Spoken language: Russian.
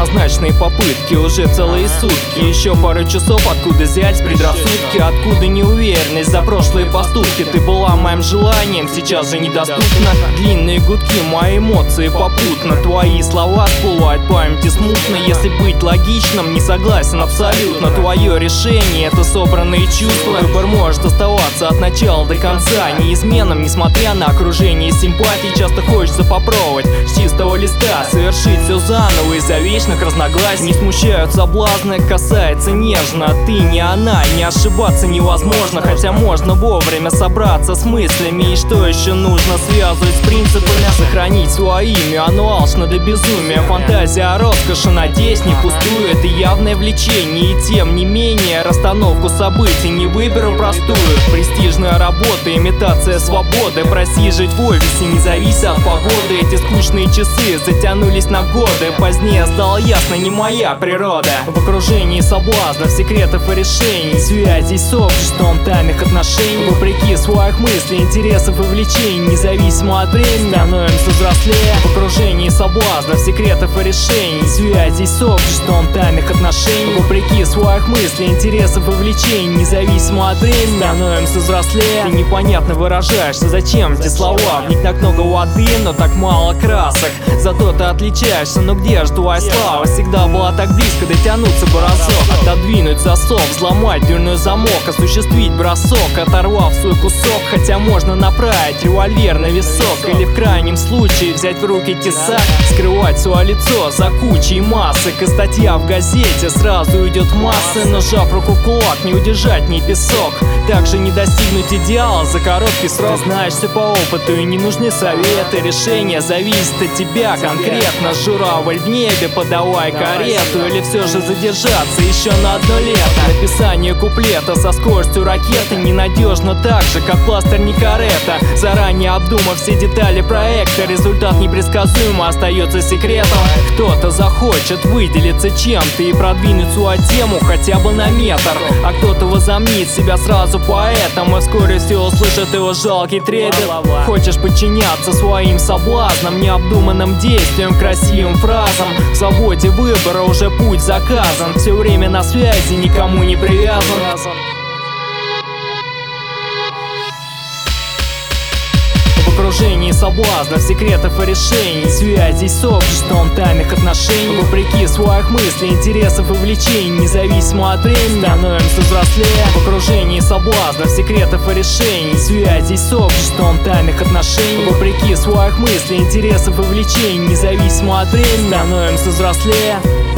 неоднозначные попытки. Уже целые сутки, еще пару часов. Откуда взять предрассудки? Откуда неуверенность за прошлые поступки? Ты была моим желанием, сейчас же недоступна. Длинные гудки, мои эмоции попутно. Твои слова всплывают в памяти смутно. Если быть логичным, не согласен абсолютно. Твое решение — это собранные чувства. Выбор может оставаться от начала до конца неизменным, несмотря на окружение симпатий. Часто хочется попробовать с чистого листа совершить все заново из-за вечных разногласий. Не смущают соблазны, касается нежно. Ты не она, не ошибаться невозможно. Хотя можно вовремя собраться с мыслями. И что еще нужно связывать с принципами? Сохранить свое имя, оно алчно до безумия. Фантазия о роскоши, надеюсь, не пустую. Это явное влечение, и тем не менее расстановку событий не выберу простую. Престижная работа, имитация свободы. Проси жить в офисе, не завися от погоды. Эти скучные часы затянулись на годы. Позднее стало ясно, не моя природа. В окружении соблазнов, секретов и решений, связей с обществом, тайных отношений. Вопреки своих мыслей, интересов и влечений, независимо от времени, становимся взрослее. В окружении соблазнов, секретов и решений, связей с обществом, тайных отношений. Вопреки своих мыслей, интересов и влечений, независимо от времени, становимся взрослее. Ты непонятно выражаешься, зачем эти слова? В них так много воды, но так мало красок. Зато ты отличаешься, но где же твоя слава? Всегда была так близко, дотянуться бы разок. Отодвинуть засов, взломать дверной замок, осуществить бросок, оторвав свой кусок. Хотя можно направить револьвер на висок, или в крайнем случае взять в руки тесак. Скрывать свое лицо за кучей масок, и статья в газете сразу идет в массы. Но сжав руку в кулак, не удержать ни песок. Также не достигнуть идеала за короткий срок. Ты знаешь все по опыту, и не нужны советы. Решение зависит от тебя конкретно. Журавль в небе, подавай карету. Или все же задержаться еще на одно лето. Написание куплета со скоростью ракеты ненадежно так же, как пластырь Никарета. Заранее обдумав все детали проекта, результат непредсказуемо остается секретом. Кто-то захочет выделиться чем-то и продвинуть свою тему хотя бы на метр, а кто-то возомнит себя сразу поэтом, и вскоре все услышат его жалкий трепет. Хочешь подчиняться своим соблазнам, необдуманным действиям, красивым фразам. В свободе выбора уже путь заказан. Все время на связи, никому не привязан. В окружении соблазнов, секретов и решений, связей с обществом, тайных отношений. Вопреки своих мыслей, интересов и влечений, независимо от времени, становимся взрослее. В окружении соблазнов, секретов и решений, связей с обществом, тайных отношений. Вопреки своих мыслей, интересов и влечений, независимо от времени, становимся взрослее.